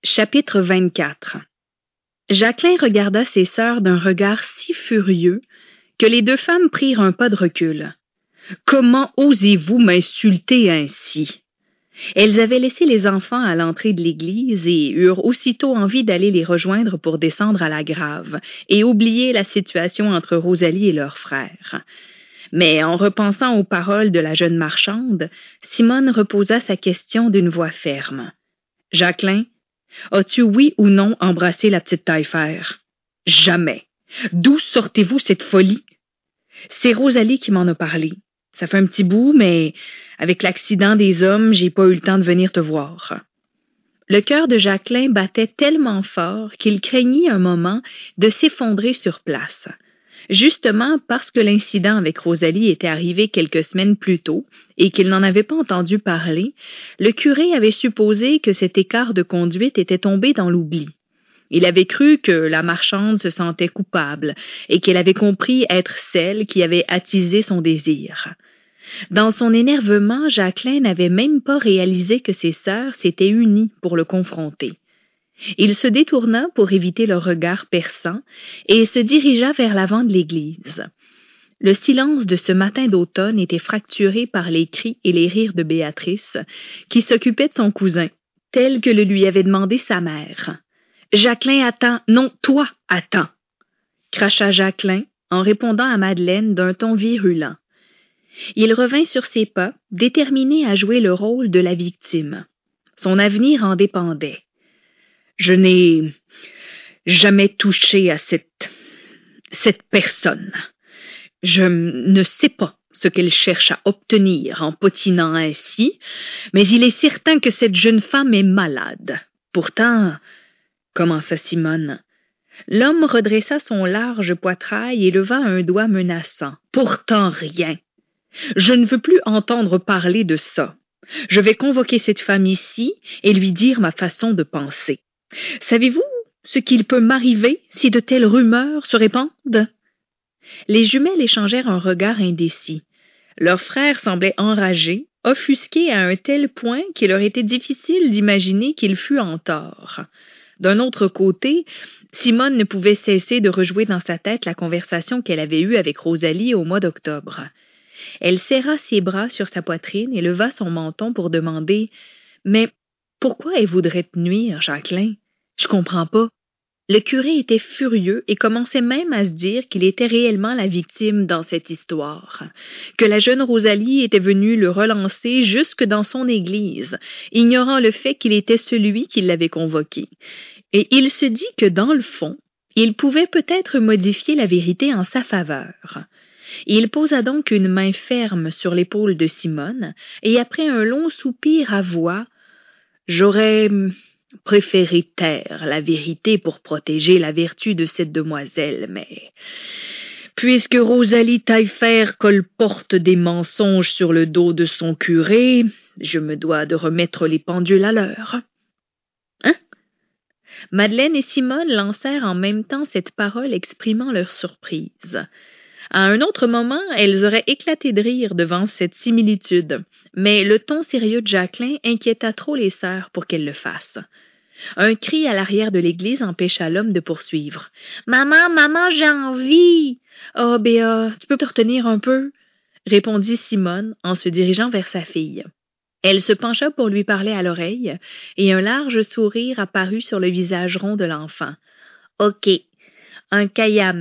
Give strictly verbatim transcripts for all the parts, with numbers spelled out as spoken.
Chapitre vingt-quatre. Jacqueline regarda ses sœurs d'un regard si furieux que les deux femmes prirent un pas de recul. « Comment osez-vous m'insulter ainsi? » Elles avaient laissé les enfants à l'entrée de l'église et eurent aussitôt envie d'aller les rejoindre pour descendre à la grave et oublier la situation entre Rosalie et leur frère. Mais en repensant aux paroles de la jeune marchande, Simone reposa sa question d'une voix ferme. « Jacqueline, as-tu oui ou non embrassé la petite Taillefer? »« Jamais. D'où sortez-vous cette folie? » ?»« C'est Rosalie qui m'en a parlé. Ça fait un petit bout, mais avec l'accident des hommes, j'ai pas eu le temps de venir te voir. » Le cœur de Jacqueline battait tellement fort qu'il craignit un moment de s'effondrer sur place. Justement parce que l'incident avec Rosalie était arrivé quelques semaines plus tôt et qu'il n'en avait pas entendu parler, le curé avait supposé que cet écart de conduite était tombé dans l'oubli. Il avait cru que la marchande se sentait coupable et qu'elle avait compris être celle qui avait attisé son désir. Dans son énervement, Jacqueline n'avait même pas réalisé que ses sœurs s'étaient unies pour le confronter. Il se détourna pour éviter leur regard perçant et se dirigea vers l'avant de l'église. Le silence de ce matin d'automne était fracturé par les cris et les rires de Béatrice, qui s'occupait de son cousin, tel que le lui avait demandé sa mère. « Jacqueline, attends! Non, toi, attends! » cracha Jacqueline en répondant à Madeleine d'un ton virulent. Il revint sur ses pas, déterminé à jouer le rôle de la victime. Son avenir en dépendait. « Je n'ai jamais touché à cette... cette personne. Je ne sais pas ce qu'elle cherche à obtenir en potinant ainsi, mais il est certain que cette jeune femme est malade. Pourtant... » commença Simone. L'homme redressa son large poitrail et leva un doigt menaçant. « Pourtant rien. Je ne veux plus entendre parler de ça. Je vais convoquer cette femme ici et lui dire ma façon de penser. Savez-vous ce qu'il peut m'arriver si de telles rumeurs se répandent? » Les jumelles échangèrent un regard indécis. Leur frère semblait enragé, offusqué à un tel point qu'il leur était difficile d'imaginer qu'il fût en tort. D'un autre côté, Simone ne pouvait cesser de rejouer dans sa tête la conversation qu'elle avait eue avec Rosalie au mois d'octobre. Elle serra ses bras sur sa poitrine et leva son menton pour demander « Mais pourquoi elle voudrait te nuire, Jacqueline? Je comprends pas. » Le curé était furieux et commençait même à se dire qu'il était réellement la victime dans cette histoire, que la jeune Rosalie était venue le relancer jusque dans son église, ignorant le fait qu'il était celui qui l'avait convoqué. Et il se dit que dans le fond, il pouvait peut-être modifier la vérité en sa faveur. Il posa donc une main ferme sur l'épaule de Simone et après un long soupir avoua « J'aurais... préféré taire la vérité pour protéger la vertu de cette demoiselle, mais puisque Rosalie Taillefer colporte des mensonges sur le dos de son curé, je me dois de remettre les pendules à l'heure. » Hein? Madeleine et Simone lancèrent en même temps cette parole exprimant leur surprise. À un autre moment, elles auraient éclaté de rire devant cette similitude, mais le ton sérieux de Jacqueline inquiéta trop les sœurs pour qu'elles le fassent. Un cri à l'arrière de l'église empêcha l'homme de poursuivre. « Maman, maman, j'ai envie! »« Oh, Béa, tu peux te retenir un peu? » répondit Simone en se dirigeant vers sa fille. Elle se pencha pour lui parler à l'oreille, et un large sourire apparut sur le visage rond de l'enfant. « Ok, un caillamel. »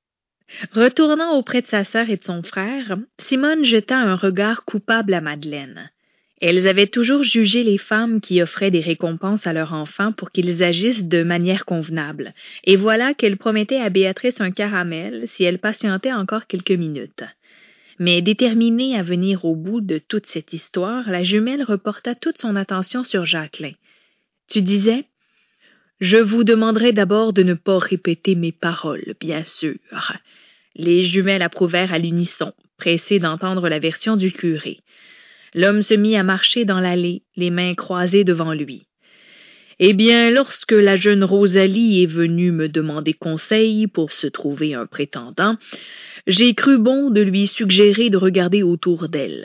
Retournant auprès de sa sœur et de son frère, Simone jeta un regard coupable à Madeleine. Elles avaient toujours jugé les femmes qui offraient des récompenses à leurs enfants pour qu'ils agissent de manière convenable, et voilà qu'elle promettait à Béatrice un caramel si elle patientait encore quelques minutes. Mais déterminée à venir au bout de toute cette histoire, la jumelle reporta toute son attention sur Jacqueline. « Tu disais? »« Je vous demanderai d'abord de ne pas répéter mes paroles, bien sûr. » Les jumelles approuvèrent à l'unisson, pressées d'entendre la version du curé. L'homme se mit à marcher dans l'allée, les mains croisées devant lui. « Eh bien, lorsque la jeune Rosalie est venue me demander conseil pour se trouver un prétendant, j'ai cru bon de lui suggérer de regarder autour d'elle.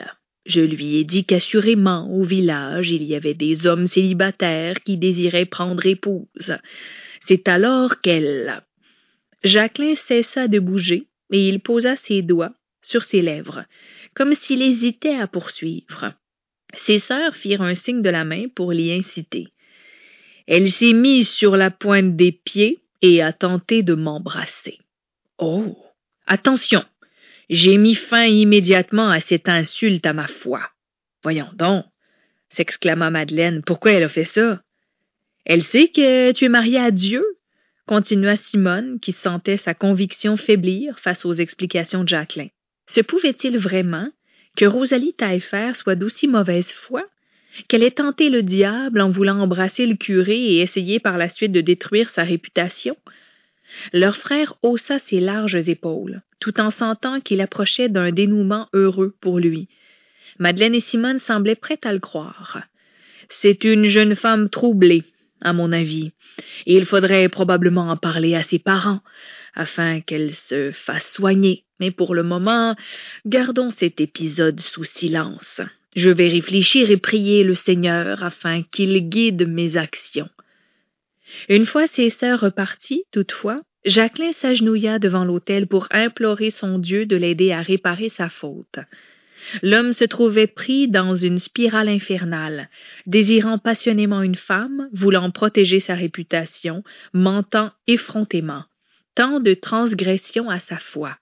Je lui ai dit qu'assurément, au village, il y avait des hommes célibataires qui désiraient prendre épouse. C'est alors qu'elle... » Jacquelin cessa de bouger et il posa ses doigts sur ses lèvres, comme s'il hésitait à poursuivre. Ses sœurs firent un signe de la main pour l'y inciter. Elle s'est mise sur la pointe des pieds et a tenté de m'embrasser. Oh! Attention! J'ai mis fin immédiatement à cette insulte à ma foi. Voyons donc, s'exclama Madeleine, pourquoi elle a fait ça? Elle sait que tu es mariée à Dieu, continua Simone, qui sentait sa conviction faiblir face aux explications de Jacquelin. Se pouvait-il vraiment que Rosalie Taillefer soit d'aussi mauvaise foi, qu'elle ait tenté le diable en voulant embrasser le curé et essayer par la suite de détruire sa réputation? Leur frère haussa ses larges épaules, tout en sentant qu'il approchait d'un dénouement heureux pour lui. Madeleine et Simone semblaient prêtes à le croire. C'est une jeune femme troublée, à mon avis, et il faudrait probablement en parler à ses parents, afin qu'elle se fasse soigner. Mais pour le moment, gardons cet épisode sous silence. Je vais réfléchir et prier le Seigneur afin qu'il guide mes actions. Une fois ses sœurs reparties, toutefois, Jacquelin s'agenouilla devant l'autel pour implorer son Dieu de l'aider à réparer sa faute. L'homme se trouvait pris dans une spirale infernale, désirant passionnément une femme, voulant protéger sa réputation, mentant effrontément. Tant de transgressions à sa foi.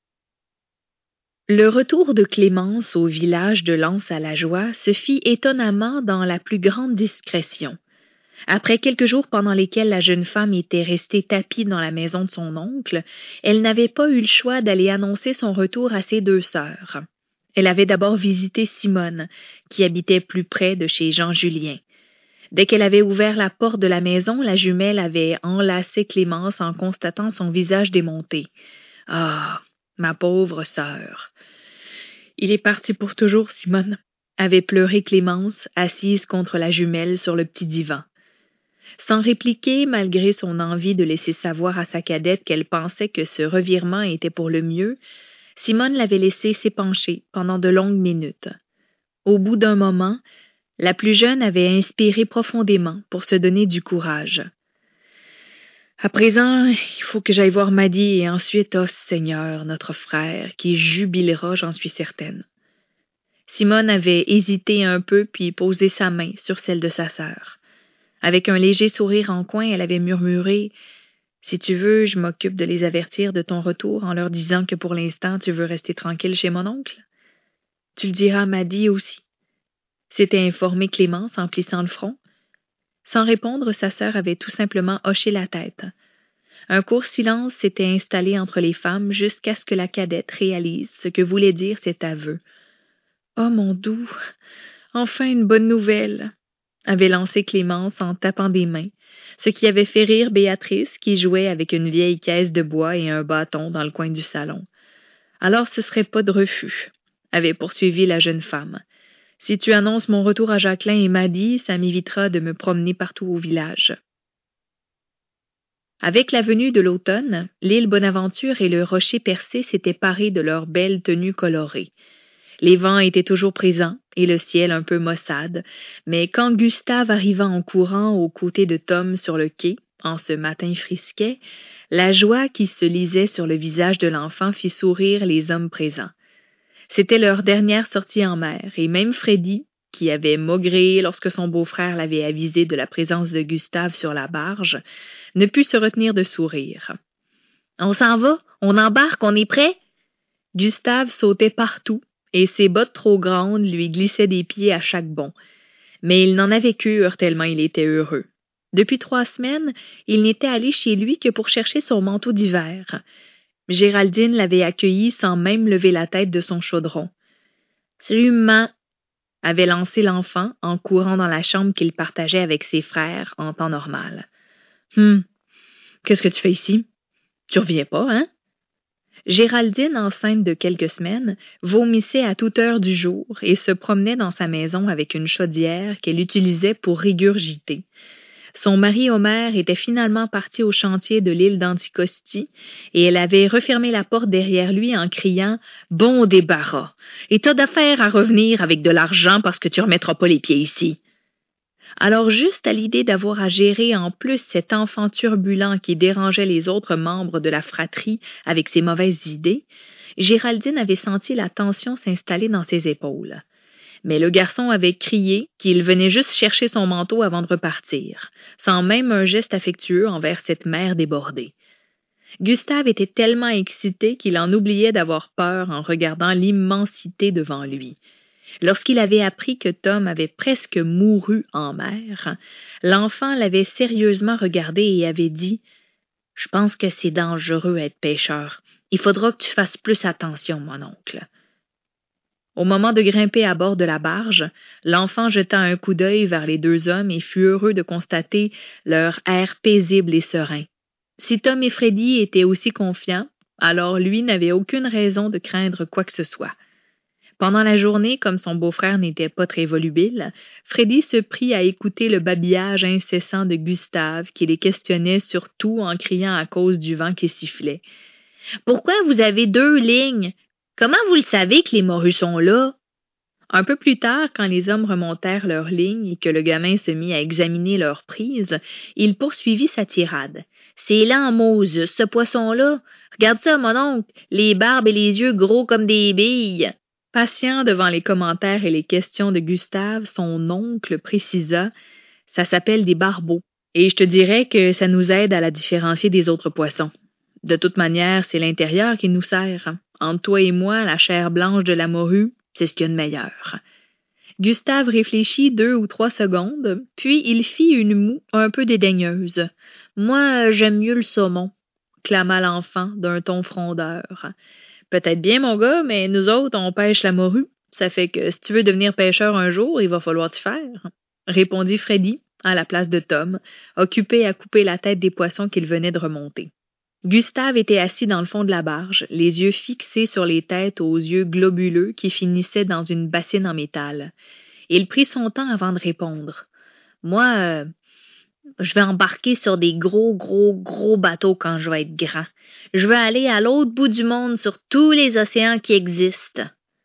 Le retour de Clémence au village de Lens-à-la-Joie se fit étonnamment dans la plus grande discrétion. Après quelques jours pendant lesquels la jeune femme était restée tapie dans la maison de son oncle, elle n'avait pas eu le choix d'aller annoncer son retour à ses deux sœurs. Elle avait d'abord visité Simone, qui habitait plus près de chez Jean-Julien. Dès qu'elle avait ouvert la porte de la maison, la jumelle avait enlacé Clémence en constatant son visage démonté. « Ah, ma pauvre sœur! »« Il est parti pour toujours, Simone, » avait pleuré Clémence, assise contre la jumelle sur le petit divan. Sans répliquer, malgré son envie de laisser savoir à sa cadette qu'elle pensait que ce revirement était pour le mieux, Simone l'avait laissée s'épancher pendant de longues minutes. Au bout d'un moment, la plus jeune avait inspiré profondément pour se donner du courage. « À présent, il faut que j'aille voir Maddy et ensuite, oh Seigneur, notre frère, qui jubilera, j'en suis certaine. » Simone avait hésité un peu puis posé sa main sur celle de sa sœur. Avec un léger sourire en coin, elle avait murmuré « Si tu veux, je m'occupe de les avertir de ton retour en leur disant que pour l'instant, tu veux rester tranquille chez mon oncle. Tu le diras à Maddy aussi. » S'était informée Clémence en plissant le front. Sans répondre, sa sœur avait tout simplement hoché la tête. Un court silence s'était installé entre les femmes jusqu'à ce que la cadette réalise ce que voulait dire cet aveu. « Oh mon doux, enfin une bonne nouvelle !» avait lancé Clémence en tapant des mains, ce qui avait fait rire Béatrice qui jouait avec une vieille caisse de bois et un bâton dans le coin du salon. « Alors ce serait pas de refus », avait poursuivi la jeune femme. « Si tu annonces mon retour à Jacquelin et Maddy, ça m'évitera de me promener partout au village. » Avec la venue de l'automne, l'île Bonaventure et le rocher percé s'étaient parés de leurs belles tenues colorées. Les vents étaient toujours présents et le ciel un peu maussade, mais quand Gustave arriva en courant aux côtés de Tom sur le quai, en ce matin frisquet, la joie qui se lisait sur le visage de l'enfant fit sourire les hommes présents. C'était leur dernière sortie en mer, et même Freddy, qui avait maugré lorsque son beau-frère l'avait avisé de la présence de Gustave sur la barge, ne put se retenir de sourire. « On s'en va? On embarque? On est prêt? » Gustave sautait partout, et ses bottes trop grandes lui glissaient des pieds à chaque bond. Mais il n'en avait cure tellement il était heureux. Depuis trois semaines, il n'était allé chez lui que pour chercher son manteau d'hiver. Géraldine l'avait accueilli sans même lever la tête de son chaudron. « Salut, maman !» avait lancé l'enfant en courant dans la chambre qu'il partageait avec ses frères en temps normal. « Hum, qu'est-ce que tu fais ici? Tu reviens pas, hein? » Géraldine, enceinte de quelques semaines, vomissait à toute heure du jour et se promenait dans sa maison avec une chaudière qu'elle utilisait pour régurgiter. Son mari Homer était finalement parti au chantier de l'île d'Anticosti et elle avait refermé la porte derrière lui en criant « Bon débarras! Et t'as d'affaires à revenir avec de l'argent parce que tu remettras pas les pieds ici. » Alors juste à l'idée d'avoir à gérer en plus cet enfant turbulent qui dérangeait les autres membres de la fratrie avec ses mauvaises idées, Géraldine avait senti la tension s'installer dans ses épaules. Mais le garçon avait crié qu'il venait juste chercher son manteau avant de repartir, sans même un geste affectueux envers cette mère débordée. Gustave était tellement excité qu'il en oubliait d'avoir peur en regardant l'immensité devant lui. Lorsqu'il avait appris que Tom avait presque mouru en mer, l'enfant l'avait sérieusement regardé et avait dit « Je pense que c'est dangereux être pêcheur. Il faudra que tu fasses plus attention, mon oncle. » Au moment de grimper à bord de la barge, l'enfant jeta un coup d'œil vers les deux hommes et fut heureux de constater leur air paisible et serein. Si Tom et Freddy étaient aussi confiants, alors lui n'avait aucune raison de craindre quoi que ce soit. Pendant la journée, comme son beau-frère n'était pas très volubile, Freddy se prit à écouter le babillage incessant de Gustave qui les questionnait surtout en criant à cause du vent qui sifflait. « Pourquoi vous avez deux lignes? Comment vous le savez que les morues sont là? » Un peu plus tard, quand les hommes remontèrent leurs lignes et que le gamin se mit à examiner leurs prises, il poursuivit sa tirade. « C'est lent, Moses, ce poisson-là. Regarde ça, mon oncle, les barbes et les yeux gros comme des billes. » Patient devant les commentaires et les questions de Gustave, son oncle précisa « Ça s'appelle des barbeaux, et je te dirais que ça nous aide à la différencier des autres poissons. De toute manière, c'est l'intérieur qui nous sert. Entre toi et moi, la chair blanche de la morue, c'est ce qu'il y a de meilleur. » Gustave réfléchit deux ou trois secondes, puis il fit une moue un peu dédaigneuse. « Moi, j'aime mieux le saumon, » clama l'enfant d'un ton frondeur. « Peut-être bien, mon gars, mais nous autres, on pêche la morue. Ça fait que si tu veux devenir pêcheur un jour, il va falloir t'y faire, » répondit Freddy à la place de Tom, occupé à couper la tête des poissons qu'il venait de remonter. Gustave était assis dans le fond de la barge, les yeux fixés sur les têtes aux yeux globuleux qui finissaient dans une bassine en métal. Il prit son temps avant de répondre. « Moi, euh, je vais embarquer sur des gros, gros, gros bateaux quand je vais être grand. Je veux aller à l'autre bout du monde sur tous les océans qui existent. »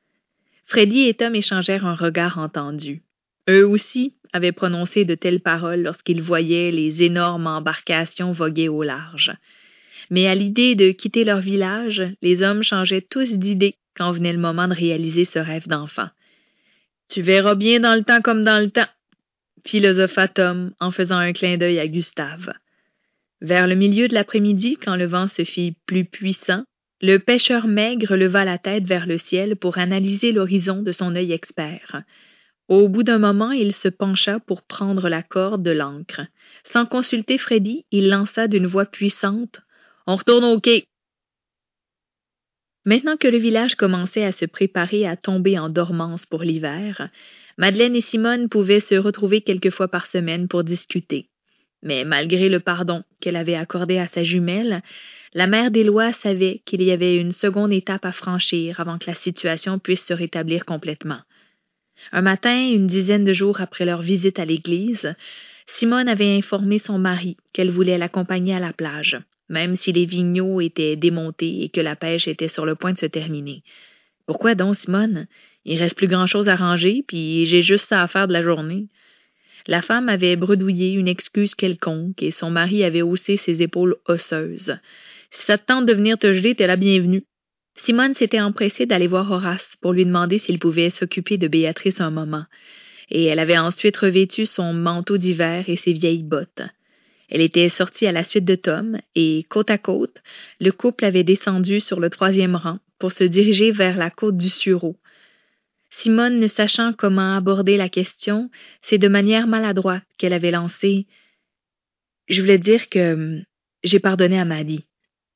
Freddy et Tom échangèrent un regard entendu. Eux aussi avaient prononcé de telles paroles lorsqu'ils voyaient les énormes embarcations voguer au large. Mais à l'idée de quitter leur village, les hommes changeaient tous d'idée quand venait le moment de réaliser ce rêve d'enfant. « Tu verras bien dans le temps comme dans le temps, » philosopha Tom en faisant un clin d'œil à Gustave. Vers le milieu de l'après-midi, quand le vent se fit plus puissant, le pêcheur maigre leva la tête vers le ciel pour analyser l'horizon de son œil expert. Au bout d'un moment, il se pencha pour prendre la corde de l'ancre. Sans consulter Freddy, il lança d'une voix puissante « On retourne au quai !» Maintenant que le village commençait à se préparer à tomber en dormance pour l'hiver, Madeleine et Simone pouvaient se retrouver quelques fois par semaine pour discuter. Mais malgré le pardon qu'elle avait accordé à sa jumelle, la mère d'Éloi savait qu'il y avait une seconde étape à franchir avant que la situation puisse se rétablir complètement. Un matin, une dizaine de jours après leur visite à l'église, Simone avait informé son mari qu'elle voulait l'accompagner à la plage, même si les vigneaux étaient démontés et que la pêche était sur le point de se terminer. « Pourquoi donc, Simone? Il reste plus grand-chose à ranger, puis j'ai juste ça à faire de la journée. » La femme avait bredouillé une excuse quelconque et son mari avait haussé ses épaules osseuses. « Si ça te tente de venir te geler, t'es la bienvenue. » Simone s'était empressée d'aller voir Horace pour lui demander s'il pouvait s'occuper de Béatrice un moment, et elle avait ensuite revêtu son manteau d'hiver et ses vieilles bottes. Elle était sortie à la suite de Tom, et, côte à côte, le couple avait descendu sur le troisième rang pour se diriger vers la côte du Sureau. Simone, ne sachant comment aborder la question, c'est de manière maladroite qu'elle avait lancé « Je voulais dire que j'ai pardonné à Maddie. »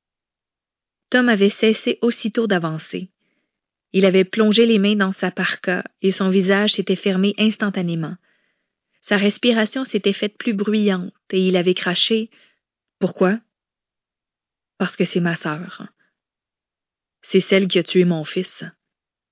Tom avait cessé aussitôt d'avancer. Il avait plongé les mains dans sa parka et son visage s'était fermé instantanément. Sa respiration s'était faite plus bruyante et il avait craché « Pourquoi? »« Parce que c'est ma sœur. C'est celle qui a tué mon fils. »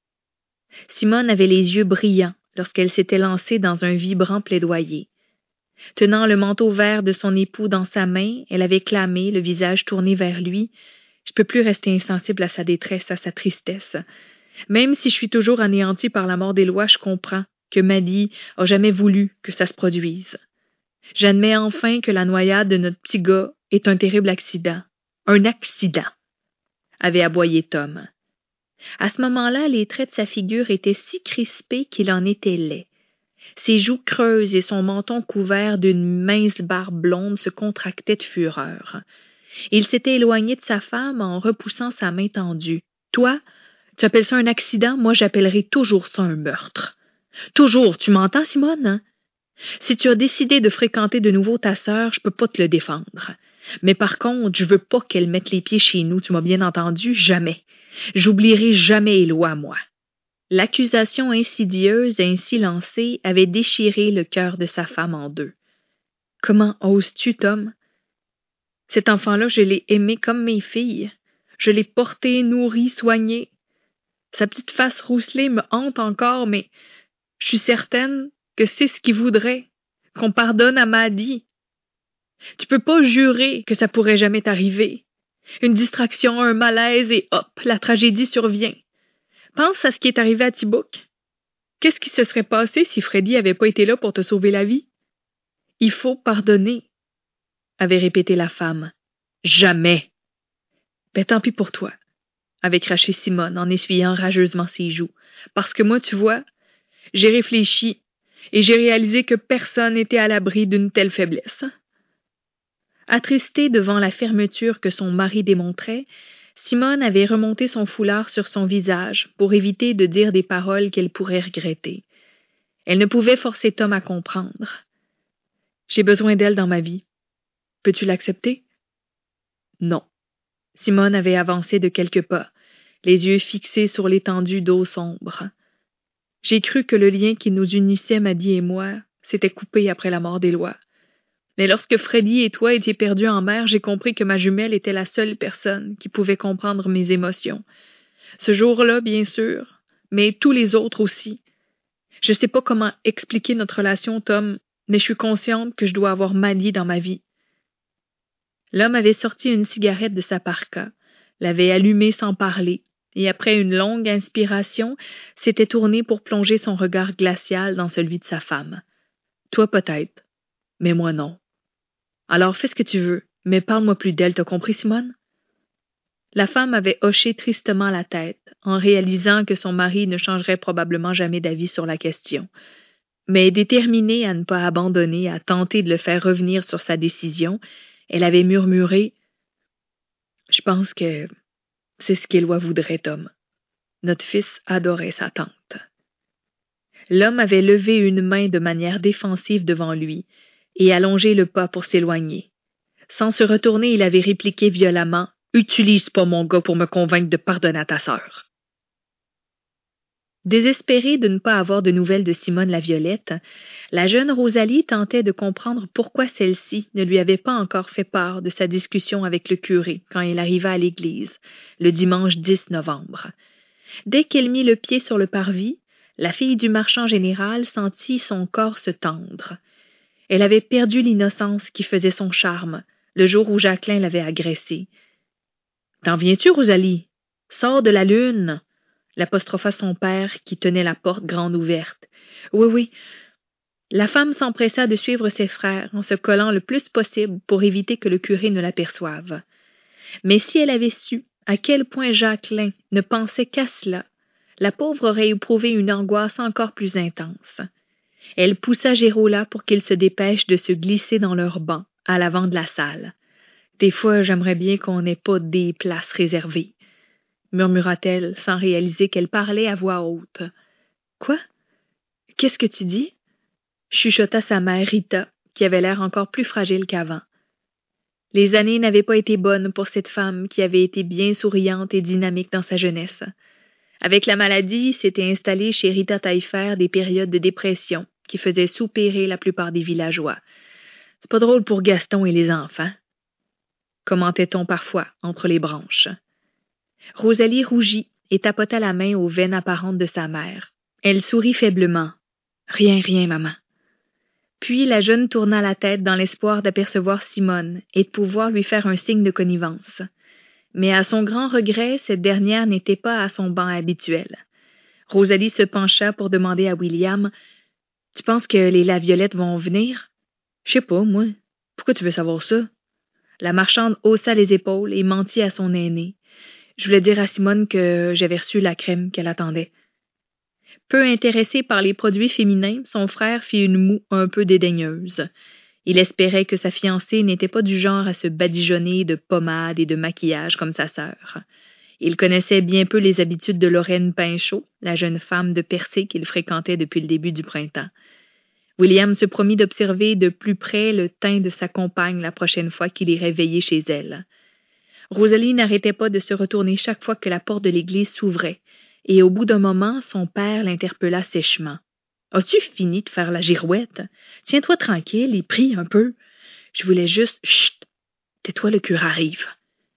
Simone avait les yeux brillants lorsqu'elle s'était lancée dans un vibrant plaidoyer. Tenant le manteau vert de son époux dans sa main, elle avait clamé, le visage tourné vers lui. « Je peux plus rester insensible à sa détresse, à sa tristesse. Même si je suis toujours anéantie par la mort d'Éloi, je comprends que Maddy a jamais voulu que ça se produise. J'admets enfin que la noyade de notre petit gars est un terrible accident. Un accident, avait aboyé Tom. À ce moment-là, les traits de sa figure étaient si crispés qu'il en était laid. Ses joues creuses et son menton couvert d'une mince barbe blonde se contractaient de fureur. Il s'était éloigné de sa femme en repoussant sa main tendue. « Toi, tu appelles ça un accident? Moi, j'appellerai toujours ça un meurtre. Toujours, tu m'entends, Simone? Si tu as décidé de fréquenter de nouveau ta sœur, je peux pas te le défendre. Mais par contre, je veux pas qu'elle mette les pieds chez nous, tu m'as bien entendu? Jamais. J'oublierai jamais Éloi, moi. » L'accusation insidieuse ainsi lancée avait déchiré le cœur de sa femme en deux. « Comment oses-tu, Tom? Cet enfant-là, je l'ai aimé comme mes filles. Je l'ai porté, nourri, soigné. Sa petite face rousselée me hante encore, mais je suis certaine que c'est ce qu'il voudrait, qu'on pardonne à Maddy. Tu peux pas jurer que ça pourrait jamais t'arriver. Une distraction, un malaise et hop, la tragédie survient. Pense à ce qui est arrivé à Tibouk. Qu'est-ce qui se serait passé si Freddy avait pas été là pour te sauver la vie? Il faut pardonner, avait répété la femme. Jamais. Ben tant pis pour toi, avait craché Simone en essuyant rageusement ses joues. Parce que moi, tu vois, j'ai réfléchi et j'ai réalisé que personne n'était à l'abri d'une telle faiblesse. Attristée devant la fermeture que son mari démontrait, Simone avait remonté son foulard sur son visage pour éviter de dire des paroles qu'elle pourrait regretter. Elle ne pouvait forcer Tom à comprendre. « J'ai besoin d'elle dans ma vie. Peux-tu l'accepter? » Non. Simone avait avancé de quelques pas, les yeux fixés sur l'étendue d'eau sombre. « J'ai cru que le lien qui nous unissait, Maddy et moi, s'était coupé après la mort d'Éloi. Mais lorsque Freddy et toi étiez perdus en mer, j'ai compris que ma jumelle était la seule personne qui pouvait comprendre mes émotions. Ce jour-là, bien sûr, mais tous les autres aussi. Je sais pas comment expliquer notre relation, Tom, mais je suis consciente que je dois avoir Maddy dans ma vie. » L'homme avait sorti une cigarette de sa parka, l'avait allumée sans parler, et après une longue inspiration, s'était tourné pour plonger son regard glacial dans celui de sa femme. « Toi peut-être, mais moi non. Alors fais ce que tu veux, mais parle-moi plus d'elle, t'as compris, Simone? » La femme avait hoché tristement la tête, en réalisant que son mari ne changerait probablement jamais d'avis sur la question. Mais déterminée à ne pas abandonner, à tenter de le faire revenir sur sa décision, elle avait murmuré « Je pense que c'est ce qu'Éloi voudrait, Tom. Notre fils adorait sa tante. » L'homme avait levé une main de manière défensive devant lui et allongé le pas pour s'éloigner. Sans se retourner, il avait répliqué violemment « Utilise pas mon gars pour me convaincre de pardonner à ta sœur. » Désespérée de ne pas avoir de nouvelles de Simone la Violette, la jeune Rosalie tentait de comprendre pourquoi celle-ci ne lui avait pas encore fait part de sa discussion avec le curé quand il arriva à l'église, le dimanche dix novembre. Dès qu'elle mit le pied sur le parvis, la fille du marchand général sentit son corps se tendre. Elle avait perdu l'innocence qui faisait son charme, le jour où Jacqueline l'avait agressée. « T'en viens-tu, Rosalie? Sors de la lune! » l'apostropha son père qui tenait la porte grande ouverte. « Oui, oui. » La femme s'empressa de suivre ses frères en se collant le plus possible pour éviter que le curé ne l'aperçoive. Mais si elle avait su à quel point Jacqueline ne pensait qu'à cela, la pauvre aurait éprouvé une angoisse encore plus intense. Elle poussa Gérola pour qu'il se dépêche de se glisser dans leur banc, à l'avant de la salle. « Des fois, j'aimerais bien qu'on n'ait pas des places réservées, » murmura-t-elle sans réaliser qu'elle parlait à voix haute. « Quoi? Qu'est-ce que tu dis? » chuchota sa mère Rita, qui avait l'air encore plus fragile qu'avant. Les années n'avaient pas été bonnes pour cette femme qui avait été bien souriante et dynamique dans sa jeunesse. Avec la maladie, s'étaient installées chez Rita Taillefer des périodes de dépression qui faisaient soupirer la plupart des villageois. « C'est pas drôle pour Gaston et les enfants, » commentait-on parfois entre les branches. Rosalie rougit et tapota la main aux veines apparentes de sa mère. Elle sourit faiblement. « Rien, rien, maman. » Puis la jeune tourna la tête dans l'espoir d'apercevoir Simone et de pouvoir lui faire un signe de connivence. Mais à son grand regret, cette dernière n'était pas à son banc habituel. Rosalie se pencha pour demander à William « Tu penses que les Laviolettes vont venir? »« Je sais pas, moi. Pourquoi tu veux savoir ça? » La marchande haussa les épaules et mentit à son aînée. « Je voulais dire à Simone que j'avais reçu la crème qu'elle attendait. » Peu intéressé par les produits féminins, son frère fit une moue un peu dédaigneuse. Il espérait que sa fiancée n'était pas du genre à se badigeonner de pommade et de maquillage comme sa sœur. Il connaissait bien peu les habitudes de Lorraine Pinchot, la jeune femme de Percé qu'il fréquentait depuis le début du printemps. William se promit d'observer de plus près le teint de sa compagne la prochaine fois qu'il irait veiller chez elle. Rosalie n'arrêtait pas de se retourner chaque fois que la porte de l'église s'ouvrait, et au bout d'un moment, son père l'interpella sèchement. « As-tu fini de faire la girouette? Tiens-toi tranquille et prie un peu. Je voulais juste... Chut! Tais-toi, le curé arrive. »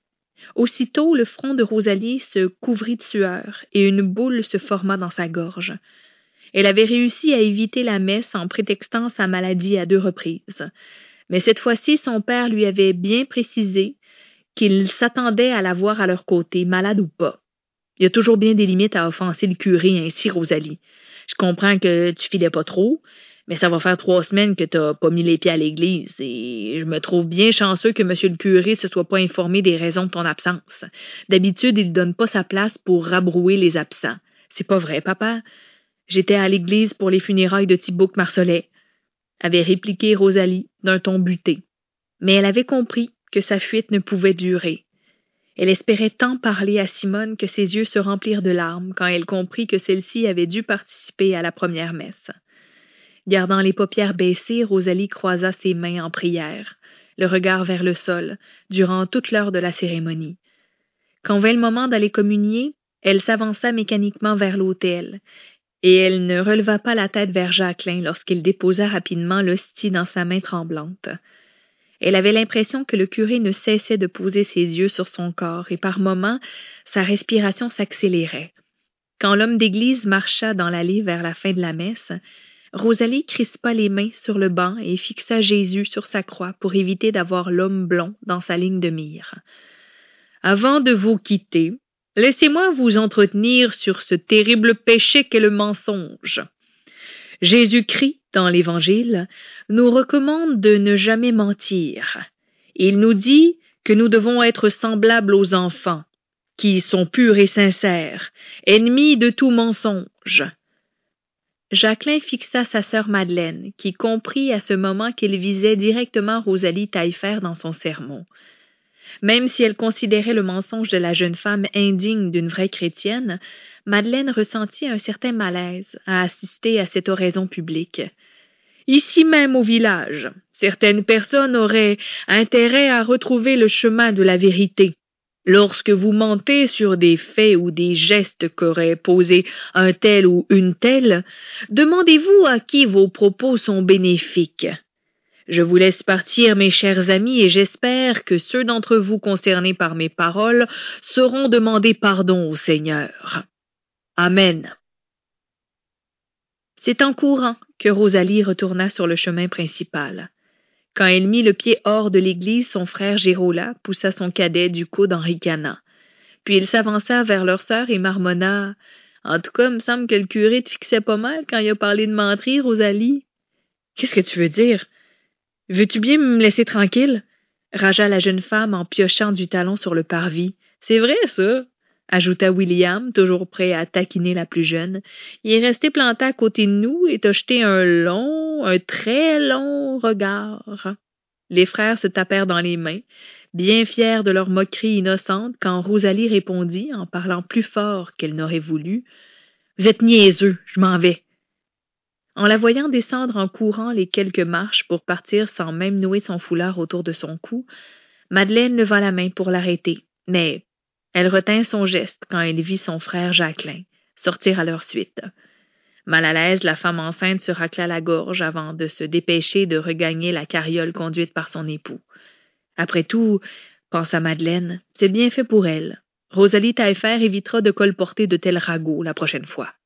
Aussitôt, le front de Rosalie se couvrit de sueur et une boule se forma dans sa gorge. Elle avait réussi à éviter la messe en prétextant sa maladie à deux reprises. Mais cette fois-ci, son père lui avait bien précisé qu'il s'attendait à la voir à leur côté, malade ou pas. Il y a toujours bien des limites à offenser le curé ainsi, Rosalie. Je comprends que tu filais pas trop, mais ça va faire trois semaines que t'as pas mis les pieds à l'église et je me trouve bien chanceux que monsieur le curé se soit pas informé des raisons de ton absence. D'habitude, il donne pas sa place pour rabrouer les absents. C'est pas vrai, papa? J'étais à l'église pour les funérailles de Thibaut Marcelet, avait répliqué Rosalie d'un ton buté. Mais elle avait compris que sa fuite ne pouvait durer. Elle espérait tant parler à Simone que ses yeux se remplirent de larmes quand elle comprit que celle-ci avait dû participer à la première messe. Gardant les paupières baissées, Rosalie croisa ses mains en prière, le regard vers le sol, durant toute l'heure de la cérémonie. Quand vint le moment d'aller communier, elle s'avança mécaniquement vers l'autel, et elle ne releva pas la tête vers Jacqueline lorsqu'il déposa rapidement l'hostie dans sa main tremblante. Elle avait l'impression que le curé ne cessait de poser ses yeux sur son corps et par moments, sa respiration s'accélérait. Quand l'homme d'église marcha dans l'allée vers la fin de la messe, Rosalie crispa les mains sur le banc et fixa Jésus sur sa croix pour éviter d'avoir l'homme blond dans sa ligne de mire. « Avant de vous quitter, laissez-moi vous entretenir sur ce terrible péché qu'est le mensonge. » Jésus-Christ, dans l'Évangile, nous recommande de ne jamais mentir. Il nous dit que nous devons être semblables aux enfants, qui sont purs et sincères, ennemis de tout mensonge. Jacqueline fixa sa sœur Madeleine, qui comprit à ce moment qu'il visait directement Rosalie Taillefer dans son sermon. Même si elle considérait le mensonge de la jeune femme indigne d'une vraie chrétienne, Madeleine ressentit un certain malaise à assister à cette oraison publique. Ici même au village, certaines personnes auraient intérêt à retrouver le chemin de la vérité. Lorsque vous mentez sur des faits ou des gestes qu'aurait posés un tel ou une telle, demandez-vous à qui vos propos sont bénéfiques. Je vous laisse partir, mes chers amis, et j'espère que ceux d'entre vous concernés par mes paroles sauront demander pardon au Seigneur. Amen. C'est en courant que Rosalie retourna sur le chemin principal. Quand elle mit le pied hors de l'église, son frère Gérola poussa son cadet du coude en ricanant. Puis il s'avança vers leur sœur et marmonna « En tout cas, il me semble que le curé te fixait pas mal quand il a parlé de menterie, Rosalie. »« Qu'est-ce que tu veux dire? Veux-tu bien me laisser tranquille? » ragea la jeune femme en piochant du talon sur le parvis. « C'est vrai, ça? » ajouta William, toujours prêt à taquiner la plus jeune. Il est resté planté à côté de nous et t'a jeté un long, un très long regard. Les frères se tapèrent dans les mains, bien fiers de leur moquerie innocente, quand Rosalie répondit, en parlant plus fort qu'elle n'aurait voulu, « Vous êtes niaiseux, je m'en vais. » En la voyant descendre en courant les quelques marches pour partir sans même nouer son foulard autour de son cou, Madeleine leva la main pour l'arrêter, mais elle retint son geste quand elle vit son frère Jacqueline sortir à leur suite. Mal à l'aise, la femme enceinte se racla la gorge avant de se dépêcher de regagner la carriole conduite par son époux. Après tout, pensa Madeleine, c'est bien fait pour elle. Rosalie Taillefer évitera de colporter de tels ragots la prochaine fois.